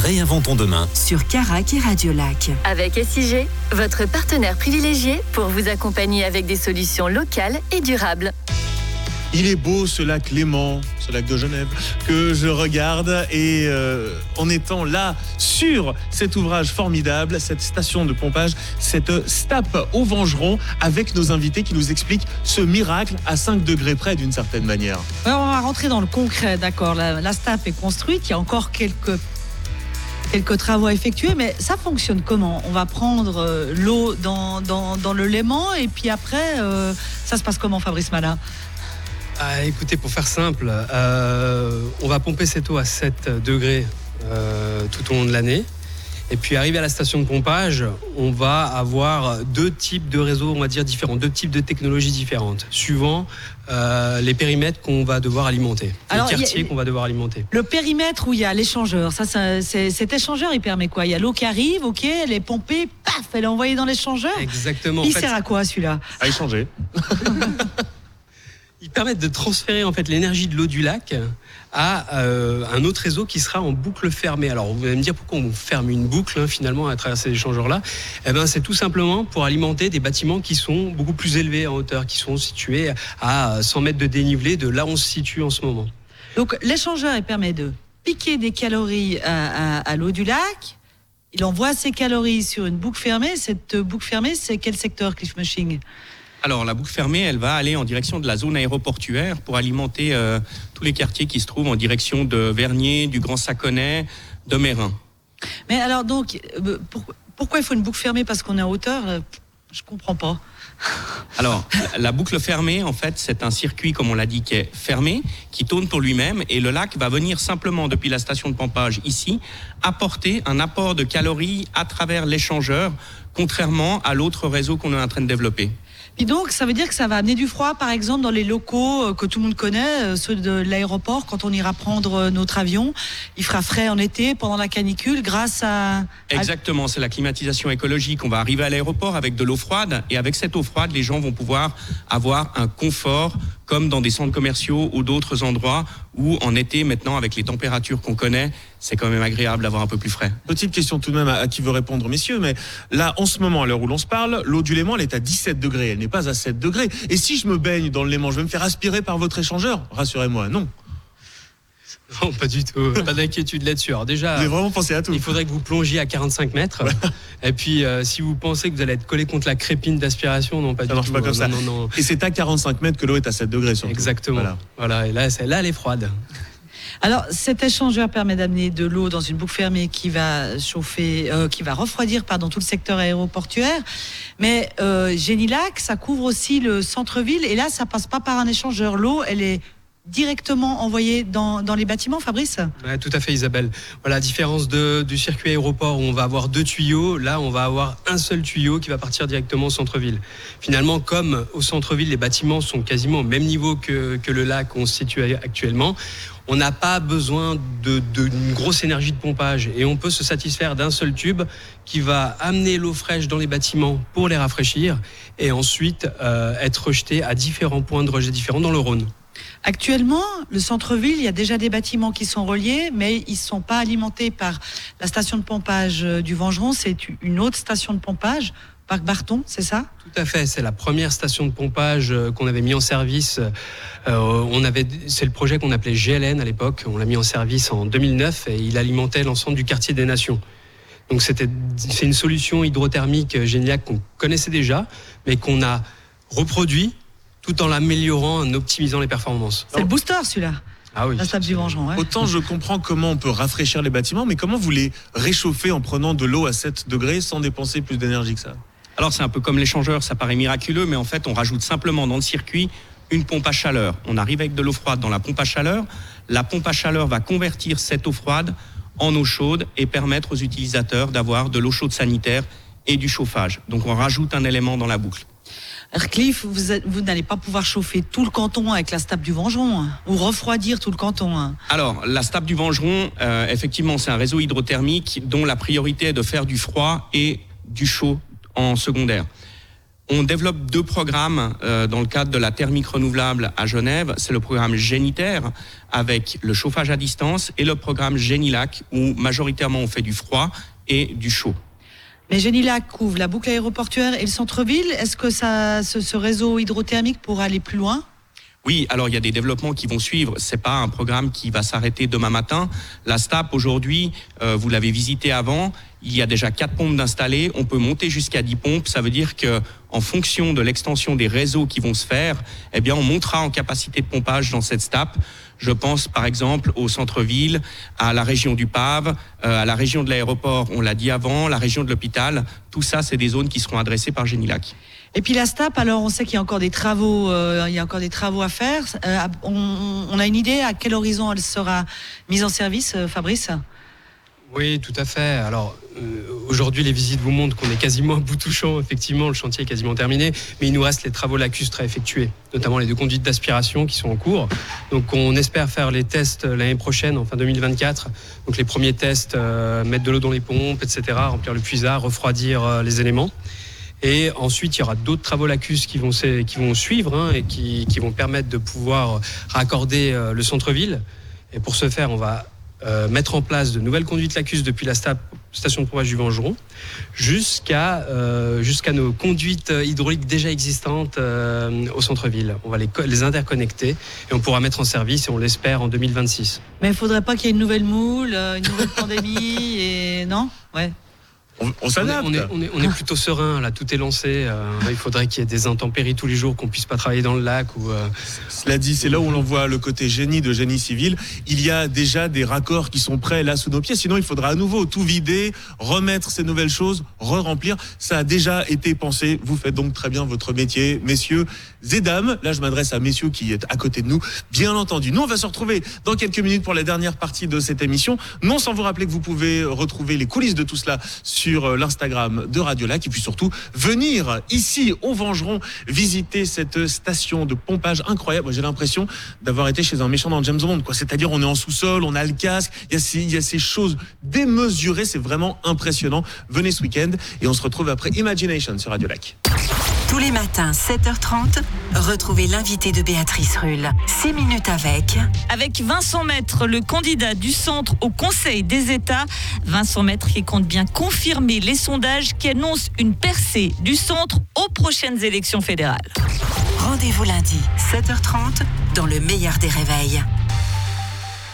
Réinventons demain. Sur Carac et Radio Lac. Avec SIG, votre partenaire privilégié pour vous accompagner avec des solutions locales et durables. Il est beau ce lac Léman, ce lac de Genève, que je regarde et en étant là sur cet ouvrage formidable, cette station de pompage, cette STAP au Vengeron, avec nos invités qui nous expliquent ce miracle à 5 degrés près d'une certaine manière. Alors on va rentrer dans le concret, d'accord. La STAP est construite, il y a encore quelques travaux à effectuer, mais ça fonctionne comment ? On va prendre l'eau dans le Léman et puis après, ça se passe comment, Fabrice Malin ? Écoutez, pour faire simple, on va pomper cette eau à 7 degrés tout au long de l'année. Et puis arrivé à la station de pompage, on va avoir 2 types de réseaux, on va dire différents, 2 types de technologies différentes, suivant les périmètres qu'on va devoir alimenter, les quartiers qu'on va devoir alimenter. Le périmètre où il y a l'échangeur, cet échangeur, il permet quoi ? Il y a l'eau qui arrive, ok, elle est pompée, paf, elle est envoyée dans l'échangeur. Exactement. Il sert à quoi celui-là ? À échanger. Ils permettent de transférer en fait l'énergie de l'eau du lac à un autre réseau qui sera en boucle fermée. Alors vous allez me dire pourquoi on ferme une boucle finalement à travers ces échangeurs-là. C'est tout simplement pour alimenter des bâtiments qui sont beaucoup plus élevés en hauteur, qui sont situés à 100 mètres de dénivelé de là où on se situe en ce moment. Donc l'échangeur, il permet de piquer des calories à l'eau du lac. Il envoie ces calories sur une boucle fermée. Cette boucle fermée, c'est quel secteur, Cliff Mushing ? Alors, la boucle fermée, elle va aller en direction de la zone aéroportuaire pour alimenter tous les quartiers qui se trouvent en direction de Vernier, du Grand Saconnet, de Mérin. Mais alors, donc, pourquoi il faut une boucle fermée ? Parce qu'on est en hauteur ? Je comprends pas. Alors, la boucle fermée, en fait, c'est un circuit, comme on l'a dit, qui est fermé, qui tourne pour lui-même, et le lac va venir simplement, depuis la station de pompage ici, apporter un apport de calories à travers l'échangeur, contrairement à l'autre réseau qu'on est en train de développer. Et donc, ça veut dire que ça va amener du froid, par exemple, dans les locaux que tout le monde connaît, ceux de l'aéroport, quand on ira prendre notre avion. Il fera frais en été, pendant la canicule, grâce à... Exactement, c'est la climatisation écologique. On va arriver à l'aéroport avec de l'eau froide, et avec cette eau froide, les gens vont pouvoir avoir un confort, comme dans des centres commerciaux ou d'autres endroits où, en été, maintenant, avec les températures qu'on connaît, c'est quand même agréable d'avoir un peu plus frais. Petite question tout de même à qui veut répondre, messieurs, mais là, en ce moment, à l'heure où l'on se parle, l'eau du Léman, elle est à 17 degrés, elle n'est pas à 7 degrés. Et si je me baigne dans le Léman, je vais me faire aspirer par votre échangeur ? Rassurez-moi, non. Non, pas du tout. Pas d'inquiétude là-dessus. Alors déjà, vous avez vraiment pensé à tout. Il faudrait que vous plongiez à 45 mètres. Et puis, si vous pensez que vous allez être collé contre la crépine d'aspiration, non, pas du tout. Ça marche pas comme ça. Non. Et c'est à 45 mètres que l'eau est à 7 degrés, surtout. Exactement. Voilà. Et là, elle est froide. Alors, cet échangeur permet d'amener de l'eau dans une boucle fermée qui va refroidir tout le secteur aéroportuaire. Mais Génilac, ça couvre aussi le centre-ville. Et là, ça passe pas par un échangeur. L'eau, elle est directement envoyée dans les bâtiments, Fabrice ? Ouais, tout à fait, Isabelle. Voilà, à différence du circuit aéroport où on va avoir 2 tuyaux, là, on va avoir un seul tuyau qui va partir directement au centre-ville. Finalement, comme au centre-ville, les bâtiments sont quasiment au même niveau que le lac où on se situe actuellement, on n'a pas besoin d'une grosse énergie de pompage et on peut se satisfaire d'un seul tube qui va amener l'eau fraîche dans les bâtiments pour les rafraîchir et ensuite être rejeté à différents points de rejet différents dans le Rhône. Actuellement, le centre-ville, il y a déjà des bâtiments qui sont reliés, mais ils ne sont pas alimentés par la station de pompage du Vengeron. C'est une autre station de pompage, Parc Barton, c'est ça ? Tout à fait, c'est la première station de pompage qu'on avait mis en service. C'est le projet qu'on appelait GLN à l'époque. On l'a mis en service en 2009 et il alimentait l'ensemble du quartier des Nations. Donc c'est une solution hydrothermique Génilac qu'on connaissait déjà, mais qu'on a reproduit tout en l'améliorant, en optimisant les performances. C'est le booster celui-là. Ah oui. La STAP du Vengeron. Ouais. Autant je comprends comment on peut rafraîchir les bâtiments, mais comment vous les réchauffez en prenant de l'eau à 7 degrés sans dépenser plus d'énergie que ça ? Alors c'est un peu comme l'échangeur, ça paraît miraculeux, mais en fait on rajoute simplement dans le circuit une pompe à chaleur. On arrive avec de l'eau froide dans la pompe à chaleur. La pompe à chaleur va convertir cette eau froide en eau chaude et permettre aux utilisateurs d'avoir de l'eau chaude sanitaire et du chauffage. Donc on rajoute un élément dans la boucle. Cliff, vous n'allez pas pouvoir chauffer tout le canton avec la STAP du Vengeron, ou refroidir tout le canton. Alors, la STAP du Vengeron, effectivement, c'est un réseau hydrothermique dont la priorité est de faire du froid et du chaud en secondaire. On développe 2 programmes dans le cadre de la thermique renouvelable à Genève. C'est le programme Géniterre avec le chauffage à distance et le programme Génilac où majoritairement on fait du froid et du chaud. Mais Génilac couvre la boucle aéroportuaire et le centre-ville. Est-ce que ce réseau hydrothermique pourra aller plus loin ? Oui, alors il y a des développements qui vont suivre. C'est pas un programme qui va s'arrêter demain matin. La STAP aujourd'hui, vous l'avez visité avant, il y a déjà 4 pompes d'installées. On peut monter jusqu'à 10 pompes. Ça veut dire que, en fonction de l'extension des réseaux qui vont se faire, eh bien, on montera en capacité de pompage dans cette STAP. Je pense par exemple au centre-ville, à la région du Pave, à la région de l'aéroport, on l'a dit avant, la région de l'hôpital. Tout ça, c'est des zones qui seront adressées par Génilac. Et puis la STAP, alors on sait qu'il y a encore des travaux, à faire. On a une idée à quel horizon elle sera mise en service, Fabrice ? Oui, tout à fait. Alors, aujourd'hui, les visites vous montrent qu'on est quasiment à bout touchant. Effectivement, le chantier est quasiment terminé. Mais il nous reste les travaux lacustres à effectuer, notamment les 2 conduites d'aspiration qui sont en cours. Donc, on espère faire les tests l'année prochaine, en fin 2024. Donc, les premiers tests, mettre de l'eau dans les pompes, etc., remplir le puisard, refroidir les éléments. Et ensuite, il y aura d'autres travaux lacustres qui vont suivre et qui vont permettre de pouvoir raccorder le centre-ville. Et pour ce faire, on va mettre en place de nouvelles conduites lacustres depuis la station de pompage du Vengeron jusqu'à nos conduites hydrauliques déjà existantes au centre-ville. On va les interconnecter et on pourra mettre en service, et on l'espère, en 2026. Mais il ne faudrait pas qu'il y ait une nouvelle moule, une nouvelle pandémie, et non ? Ouais. On s'adapte. On est plutôt serein, là, tout est lancé. Il faudrait qu'il y ait des intempéries tous les jours, qu'on puisse pas travailler dans le lac. Cela dit, c'est là où l'on voit le côté génie de génie civil. Il y a déjà des raccords qui sont prêts là sous nos pieds. Sinon, il faudra à nouveau tout vider, remettre ces nouvelles choses, re-remplir. Ça a déjà été pensé. Vous faites donc très bien votre métier, messieurs et dames. Là, je m'adresse à messieurs qui est à côté de nous, bien entendu. Nous, on va se retrouver dans quelques minutes pour la dernière partie de cette émission. Non sans vous rappeler que vous pouvez retrouver les coulisses de tout cela sur l'Instagram de Radiolac, et puis surtout venir ici au Vengeron visiter cette station de pompage incroyable. J'ai l'impression d'avoir été chez un méchant dans James Bond, quoi. C'est-à-dire, on est en sous-sol, on a le casque, il y a ces choses démesurées, c'est vraiment impressionnant. Venez ce week-end et on se retrouve après Imagination sur Radiolac. Tous les matins, 7h30, retrouvez l'invité de Béatrice Rulle. 6 minutes avec Vincent Maître, le candidat du centre au Conseil des États. Vincent Maître qui compte bien confirmer les sondages qui annoncent une percée du centre aux prochaines élections fédérales. Rendez-vous lundi, 7h30, dans le meilleur des réveils.